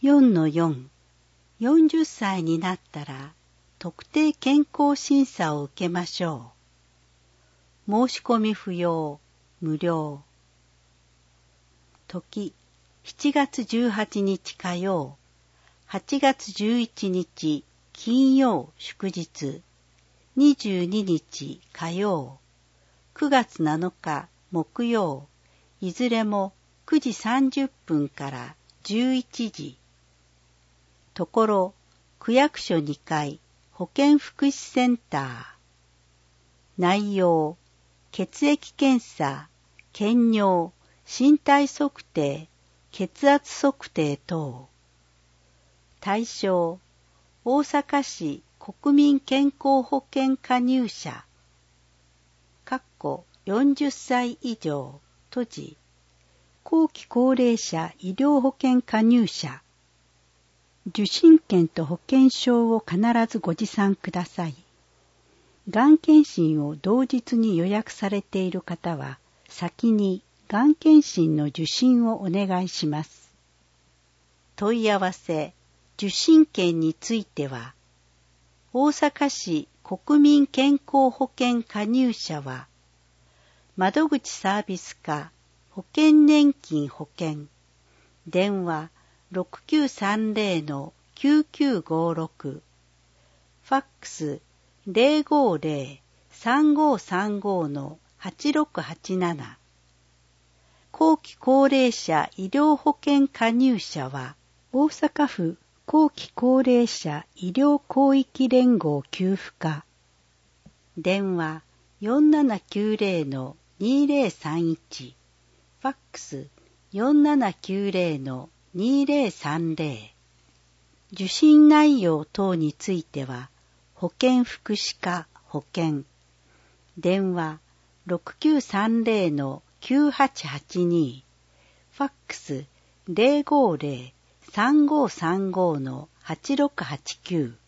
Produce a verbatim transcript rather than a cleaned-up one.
よんのよん、よんじゅっさいになったら特定健康審査を受けましょう。申し込み不要、無料。時、しちがつじゅうはちにち火曜、はちがつじゅういちにち金曜祝日、にじゅうににち火曜、くがつなのか木曜、いずれもくじさんじゅっぷんからじゅういちじ。ところ、区役所にかい保健福祉センター。内容、血液検査、検尿、身体測定、血圧測定等。対象、大阪市国民健康保険加入者。かっこよんじゅっさい以上、閉じ。後期高齢者医療保険加入者。受診券と保険証を必ずご持参ください。がん検診を同日に予約されている方は、先にがん検診の受診をお願いします。問い合わせ、受診券については、大阪市国民健康保険加入者は、窓口サービス課保険年金保険、電話ろくきゅうさんぜろのきゅうきゅうごろく、ファックスゼロごゼロ さんごさんごのはちろくはちなな、後期高齢者医療保険加入者は、大阪府後期高齢者医療広域連合給付課、電話よんななきゅうぜろのにぜろさんいち、ファックスよんななきゅうぜろのにぜろさんぜろ。受診内容等については、保健福祉課保健、電話ろくきゅうさんぜろのきゅうはちはちに、ファックスゼロごゼロ さんごさんごのはちろくはちきゅう。